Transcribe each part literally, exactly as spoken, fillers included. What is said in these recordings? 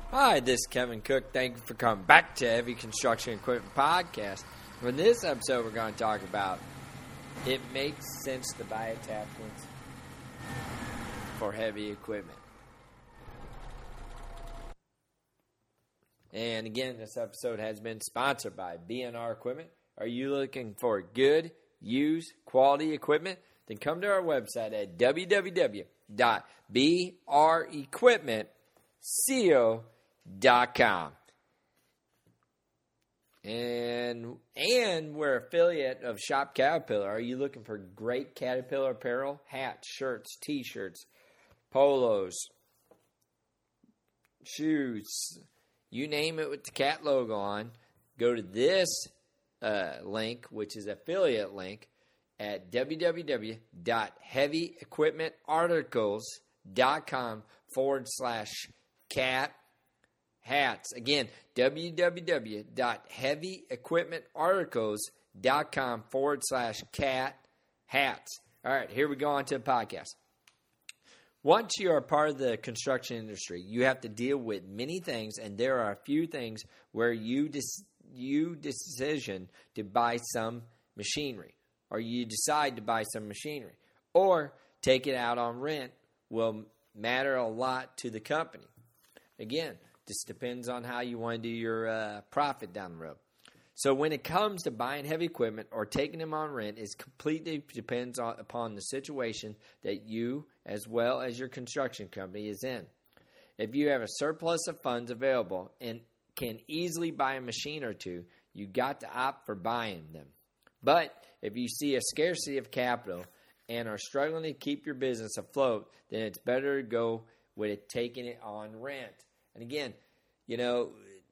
Hi, this is Kevin Cook. Thank you for coming back to Heavy Construction Equipment Podcast. For this episode, we're going to talk about it makes sense to buy attachments for heavy equipment. And again, this episode has been sponsored by B N R Equipment. Are you looking for good, used, quality equipment? Then come to our website at w w w dot b r equipment co dot com. And and we're affiliate of Shop Caterpillar. Are you looking for great Caterpillar apparel? Hats, shirts, t-shirts, polos, shoes, you name it with the cat logo on. Go to this uh, link, which is affiliate link, at w w w dot heavy equipment articles dot com forward slash cat hats. Again, w w w dot heavy equipment articles dot com forward slash cat hats. All right, here we go on to the podcast. Once you are part of the construction industry, you have to deal with many things, and there are a few things where you dis- you decision to buy some machinery, or you decide to buy some machinery, or take it out on rent will matter a lot to the company. Again, this depends on how you want to do your uh, profit down the road. So when it comes to buying heavy equipment or taking them on rent, it completely depends on, upon the situation that you, as well as your construction company, is in. If you have a surplus of funds available and can easily buy a machine or two, you got to opt for buying them. But if you see a scarcity of capital and are struggling to keep your business afloat, then it's better to go with it taking it on rent. And again, you know,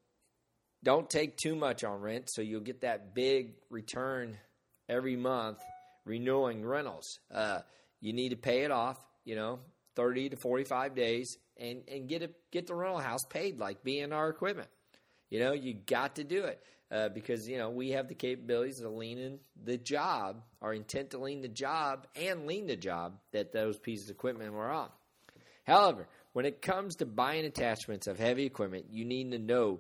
don't take too much on rent so you'll get that big return every month renewing rentals. Uh, you need to pay it off, you know, thirty to forty-five days and, and get it, get the rental house paid like B N R Equipment. You know, you got to do it uh, because, you know, we have the capabilities of leaning the job, our intent to lean the job and lean the job that those pieces of equipment were on. However, when it comes to buying attachments of heavy equipment, you need to know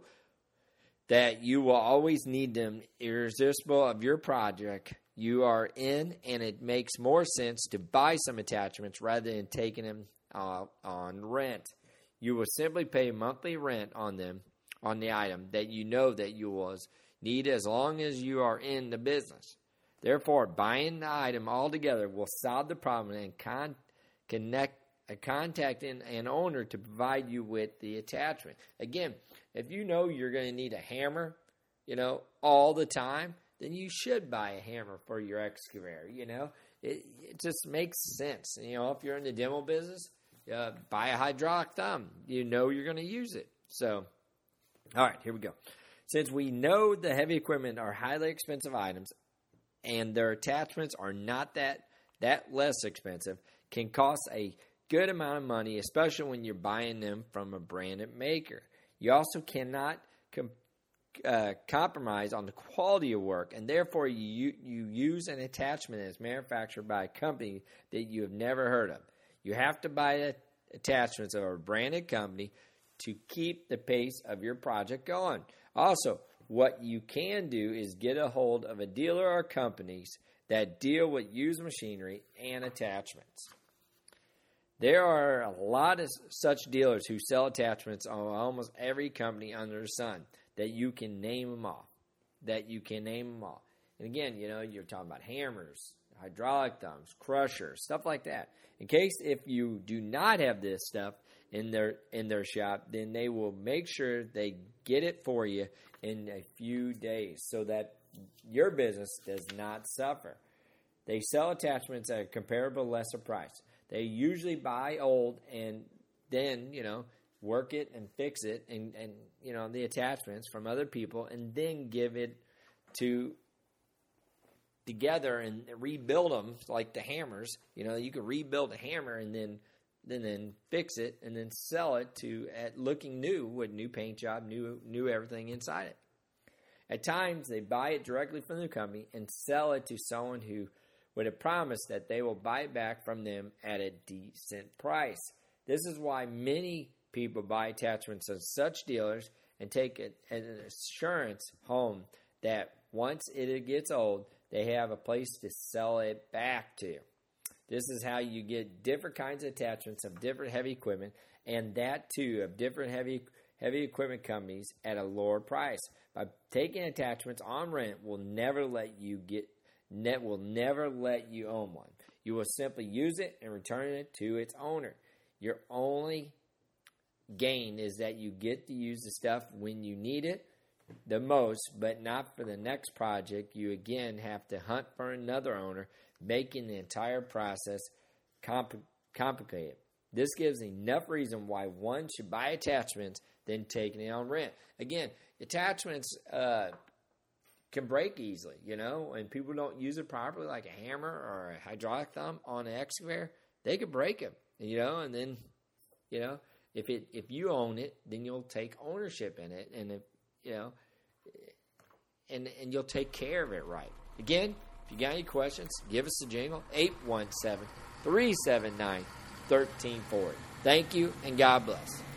that you will always need them irresistible of your project you are in, and it makes more sense to buy some attachments rather than taking them uh, on rent. You will simply pay monthly rent on them, on the item that you know that you will need as long as you are in the business. Therefore, buying the item altogether will solve the problem and con- connect a contacting an owner to provide you with the attachment. Again, if you know you're going to need a hammer, you know, all the time, then you should buy a hammer for your excavator. You know, it, it just makes sense. You know, if you're in the demo business, uh, buy a hydraulic thumb. You know you're going to use it. So, all right, here we go. Since we know the heavy equipment are highly expensive items and their attachments are not that that less expensive, can cost a good amount of money, especially when you're buying them from a branded maker. You also cannot com- uh, compromise on the quality of work, and therefore you you use an attachment that is manufactured by a company that you have never heard of. You have to buy attachments of a branded company to keep the pace of your project going. Also, what you can do is get a hold of a dealer or companies that deal with used machinery and attachments. There are a lot of such dealers who sell attachments on almost every company under the sun that you can name them all. That you can name them all. And again, you know, you're talking about hammers, hydraulic thumbs, crushers, stuff like that. In case if you do not have this stuff in their in their shop, then they will make sure they get it for you in a few days so that your business does not suffer. They sell attachments at a comparable lesser price. They usually buy old and then, you know, work it and fix it and, and, you know, the attachments from other people and then give it to together and rebuild them like the hammers. You know, you can rebuild a hammer and then then then fix it and then sell it to at looking new with new paint job, new new everything inside it. At times, they buy it directly from the company and sell it to someone who with a promise that they will buy it back from them at a decent price. This is why many people buy attachments of such dealers and take it as an assurance home that once it gets old, they have a place to sell it back to. This is how you get different kinds of attachments of different heavy equipment, and that too of different heavy heavy equipment companies at a lower price. By taking attachments on rent will never let you get net will never let you own one. You will simply use it and return it to its owner. Your only gain is that you get to use the stuff when you need it the most, but not for the next project. You again have to hunt for another owner, making the entire process compl- complicated. This gives enough reason why one should buy attachments than taking it on rent. Again, attachments uh, can break easily, you know, and people don't use it properly, like a hammer or a hydraulic thumb on an excavator. They could break them, you know, and then, you know, if it if you own it, then you'll take ownership in it, and if you know, and and you'll take care of it right. Again, if you got any questions, give us a jingle, eight one seven, three seven nine, one three four zero. Thank you, and God bless.